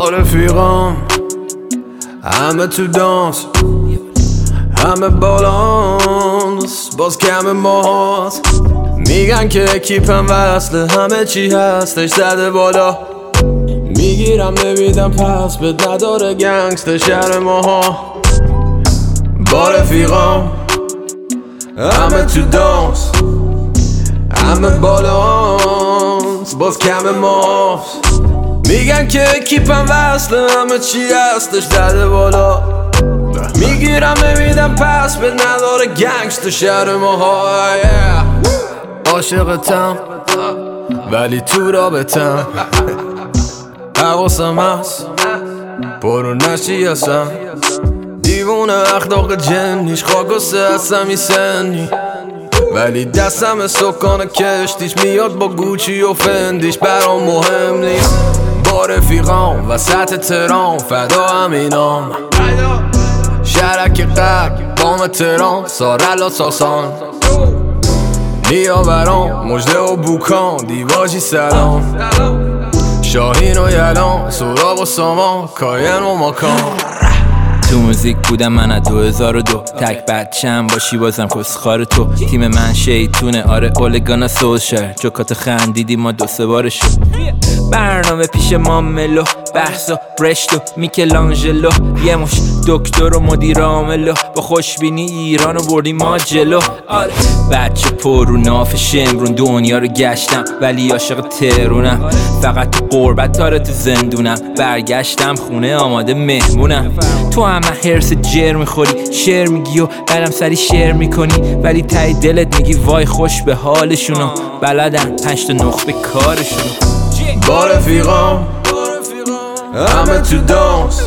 با رفیقام همه تو دانس، همه بالانس، باز کم ماست. میگن که اکیپم وصله، همه چی هستش زده بالا. میگیرم نمیدم پس بد نداره گنگست شهر ماها. با رفیقام همه تو دانس، همه بالانس، باز کم ماست. میگن که اکیپم وصله، همه چی هستش زده بالا. میگیرم نمیدم پس بد نداره گنگست شهر ماها. عاشقتم ولی تو رابطم، حواسم هست برو نشی هستم. دیوونه اخلاق جنیش خاکسته هستم این سنی، ولی دستم سکان کشتیش میاد با گوچی و فندیش. برام مهم نیست با رفیقام وسط ترام، فدا همینام شرک قبل بام ترام، سارلا ساسان نیاوران مجده و بوکان دیواجی سلام. شاهین و یلان سراغ و سامان کاین و ماکان. تو موزیک بودم من از 2002، تک بچم باشی بازم کسخار تو. تیم من شیطونه آره اولگانا سوشر، جوکات خندیدی ما 2-3 بار شد. برنامه پیش ما ملو بحثا برشتو میکلانجلو، یه مش دکتر و مدیر عاملو، با خوشبینی ایرانو بردیم ما جلو. آره بچه پر رو ناف شمرون دنیا رو گشتم، ولی عاشق ترونم. فقط تو قربت داره تو زندونم، برگشتم خونه آماده مهمونم. تو همه هرس جر میخوری، شعر میگی و بعدم سری شعر میکنی، ولی تای دلت میگی وای خوش به حالشونو. بلدن 5 تا نخبه کارشونو. با رفیقام همه تو دانس،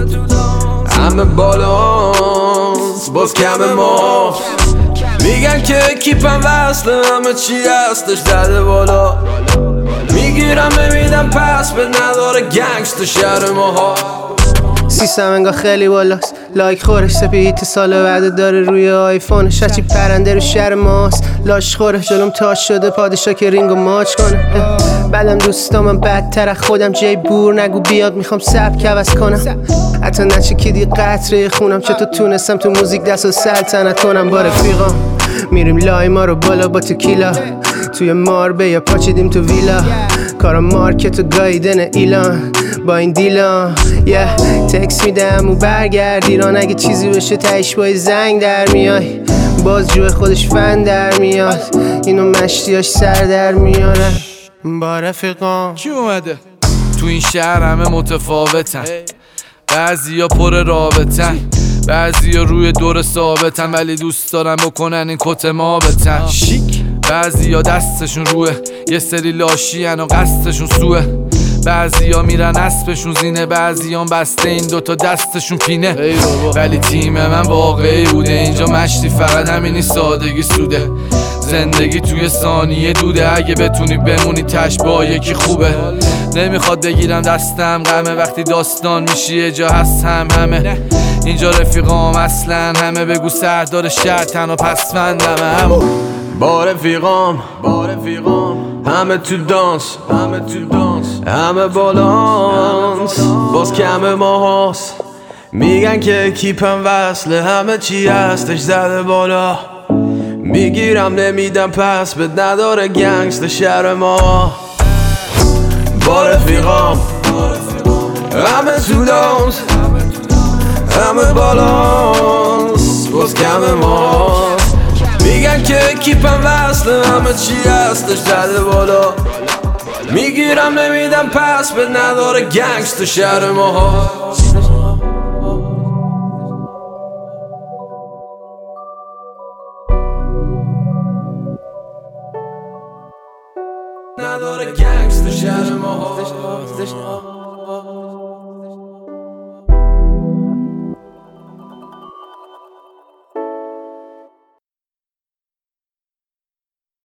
همه بالانس، باز کم ماست. میگن که اکیپم وصله، همه چی هستش زده بالا. میگیرم نمیدم پس به نداره گنگست شهر ماها. سیستم انگار خیلی بالاست، لایک خورش سپید سال بعد داره روی آیفونش. هرچی پرنده رو شهر ماست لاش خوره، جلوم تاش شده پادشاه که رینگو ماچ کنه. بعدم دوستامم بدتر خودم، جای بور نگو بیاد میخوام سبک عوض کنم. حتی نچکیدی قطره خونم، چطور تونستم تو موزیک دست و سلطنت کنم. با رفیقام میریم لای ما رو بالا با تکیلا، توی ماربه یا پاچیدیم تو ویلا. کارا مارکت و گایدن ایلان با این دیلان. تکس میدم و برگرد ایران، اگه چیزی بشه تایش با زنگ در میای. باز جوه خودش فن در میاد، اینو مشتیاش سر در میارن. با رفیقام کی اومده؟ تو این شهر همه متفاوتن، بعضیا پر رابطن، بعضیا روی دور ثابتن، ولی دوست دارن بکنن این کت ما بتن شیک. بعضیا دستشون روه، یه سری لاشین و قصدشون سوه. بعضیا میرن اسبشون زینه، بعضیان بسته این دوتا دستشون پینه. ولی تیم من واقعی بوده، اینجا مشتی فقط همینی سادگی سوده. زندگی توی ثانیه دوده، اگه بتونی بمونی تش با یکی خوبه. نمیخواد بگیرم دستم غمه، وقتی داستان میشی یه جا هست همه. اینجا رفیقام اصلا همه، بگو سردار شهر تنها پسفندم همه. با رفیقام همه تو دانس، همه بالانس، باز کم ماهاست. میگن که اکیپم وصله، همه چی هستش زده بالا. میگیرم نمیدم پس بد نداره گنگست شهر ما. با رفیقام همه تو دانس، همه بالانس، باز کم ماهاست. میگن که اکیپم وصله، همه چی هستش زده بالا. میگیرم نمیدم پس به نداره گنگست شهر ماها. نداره گنگست شهر ماها.